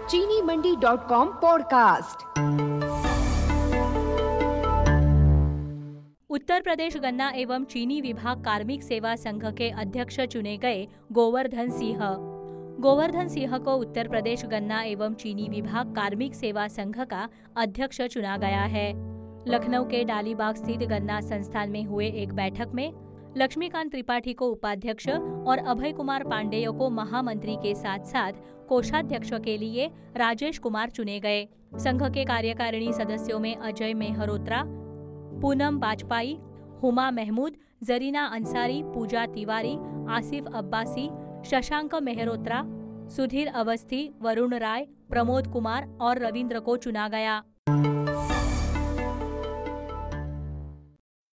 चीनीमंडी.com podcast. Uttar Pradesh गन्ना एवं चीनी विभाग कार्मिक सेवा संघ के अध्यक्ष चुने गए गोवर्धन सिंह। गोवर्धन सिंह को उत्तर प्रदेश गन्ना एवं चीनी विभाग कार्मिक सेवा संघ का अध्यक्ष चुना गया है। लखनऊ के डालीबाग स्थित गन्ना संस्थान में हुए एक बैठक में लक्ष्मीकांत त्रिपाठी को उपाध्यक्ष और अभय कुमार पांडेय को महामंत्री के साथ साथ कोषाध्यक्ष के लिए राजेश कुमार चुने गए। संघ के कार्यकारिणी सदस्यों में अजय मेहरोत्रा, पूनम बाजपाई, हुमा महमूद, जरीना अंसारी, पूजा तिवारी, आसिफ अब्बासी, शशांक मेहरोत्रा, सुधीर अवस्थी, वरुण राय, प्रमोद कुमार और रविंद्र को चुना गया।